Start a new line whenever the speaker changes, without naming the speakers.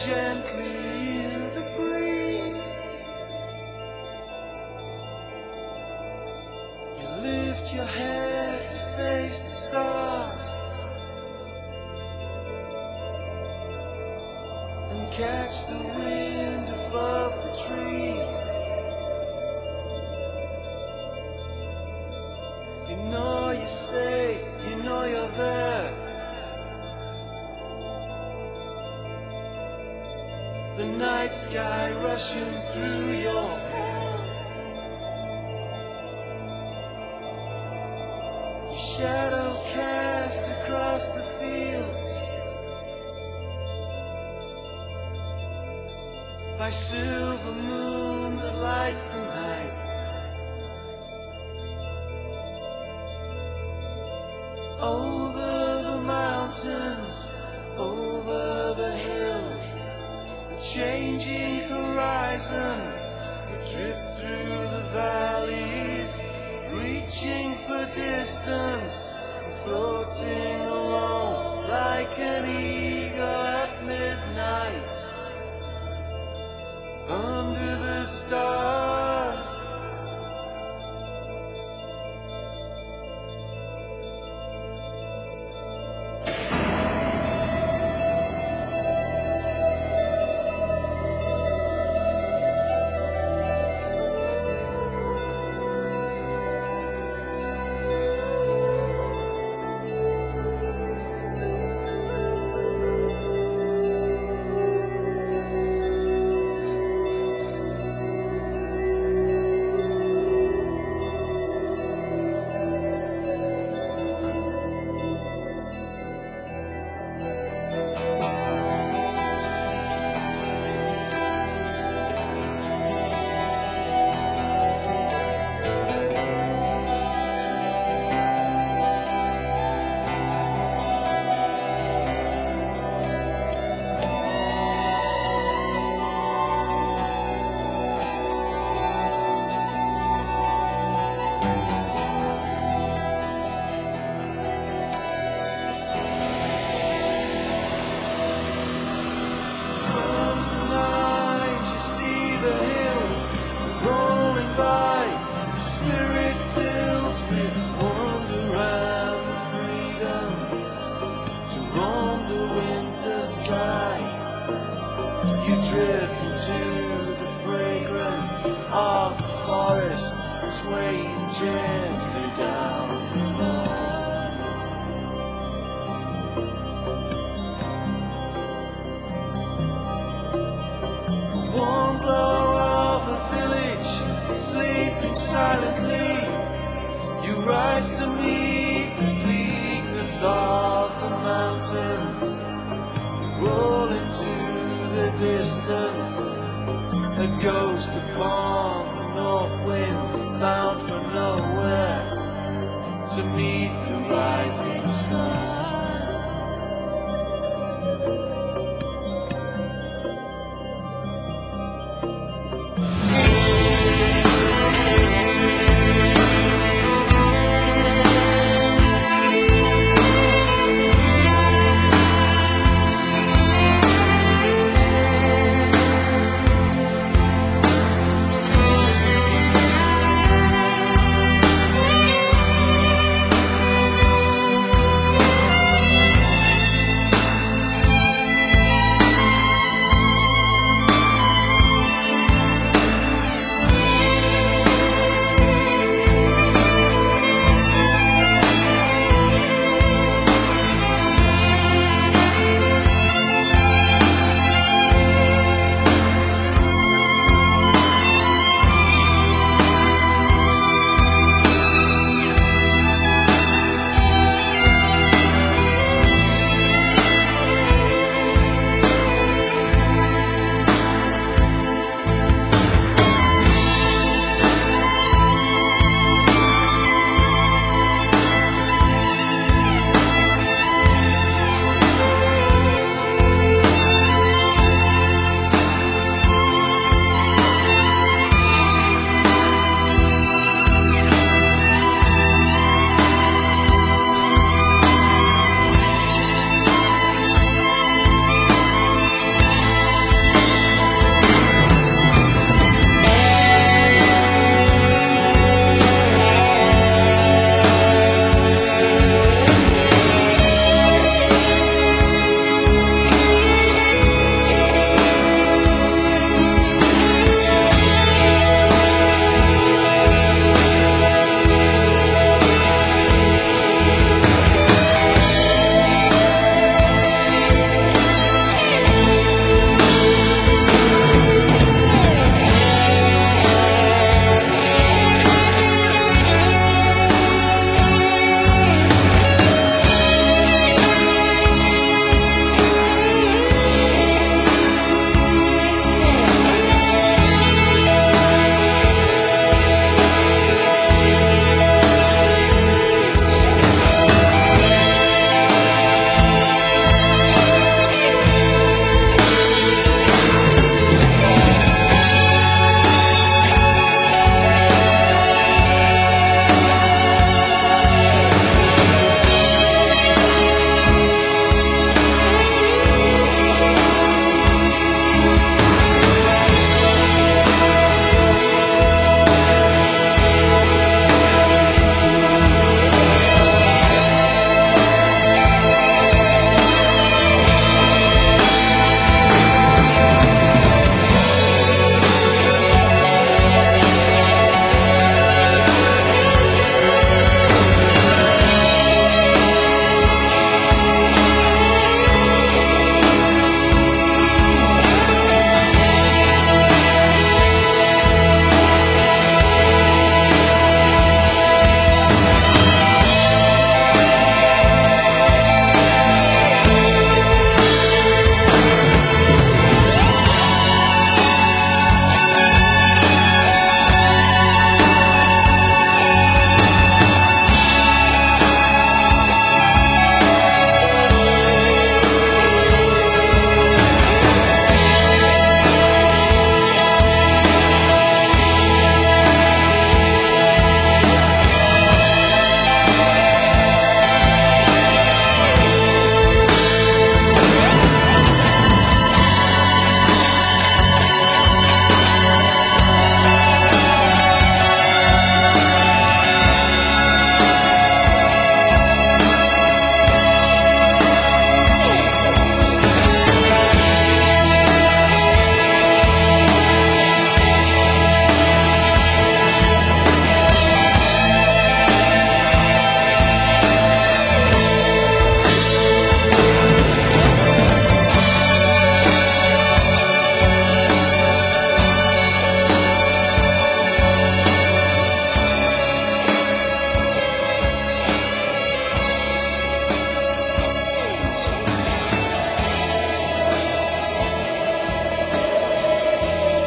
gently in the breeze. You lift your head to face the stars and catch the wind above the trees. You know you're safe, you know you're there. The night sky rushing through your hair. Your shadow cast across the fields by silver moon that lights the night. Over the mountains, over the hills, changing horizons, you drift through the valleys, reaching for distance, floating alone like an eagle at midnight, under the stars. You drift into the fragrance of the forest, swaying gently down below. The warm glow of the village, sleeping silently. You rise to meet the bleakness of the mountains. You roll into the distance, a ghost upon the north wind, bound for nowhere to meet the rising sun.